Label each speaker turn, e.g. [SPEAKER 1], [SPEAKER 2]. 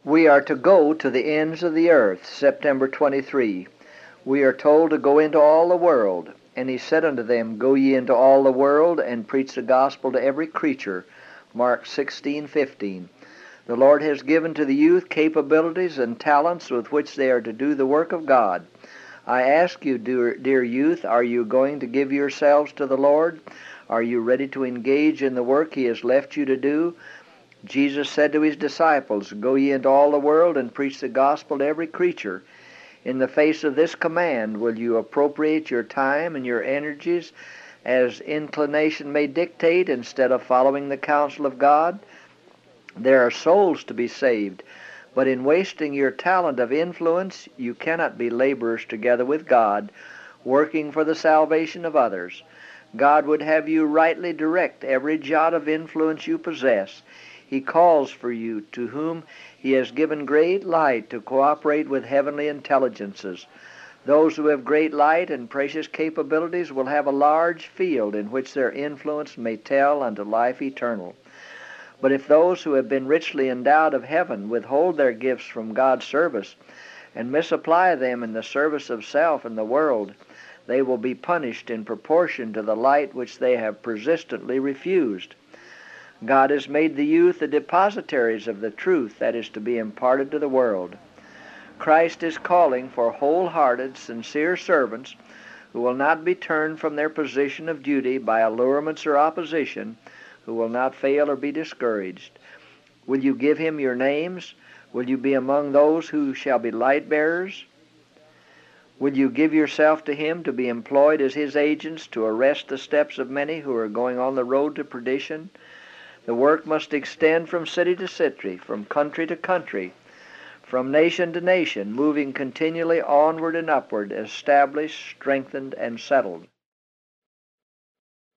[SPEAKER 1] We are to go to the ends of the earth, September 23. We are told to go into all the world. And he said unto them, Go ye into all the world, and preach the gospel to every creature. Mark 16:15. The Lord has given to the youth capabilities and talents with which they are to do the work of God. I ask you, dear youth, are you going to give yourselves to the Lord? Are you ready to engage in the work he has left you to do? Jesus said to his disciples, Go ye into all the world and preach the gospel to every creature. In the face of this command, will you appropriate your time and your energies as inclination may dictate instead of following the counsel of God? There are souls to be saved, but in wasting your talent of influence, you cannot be laborers together with God, working for the salvation of others. God would have you rightly direct every jot of influence you possess. He calls for you, to whom he has given great light, to cooperate with heavenly intelligences. Those who have great light and precious capabilities will have a large field in which their influence may tell unto life eternal. But if those who have been richly endowed of heaven withhold their gifts from God's service and misapply them in the service of self and the world, they will be punished in proportion to the light which they have persistently refused. God has made the youth the depositaries of the truth that is to be imparted to the world. Christ is calling for wholehearted, sincere servants who will not be turned from their position of duty by allurements or opposition, who will not fail or be discouraged. Will you give him your names? Will you be among those who shall be light bearers? Will you give yourself to him to be employed as his agents to arrest the steps of many who are going on the road to perdition? The work must extend from city to city, from country to country, from nation to nation, moving continually onward and upward, established, strengthened, and settled.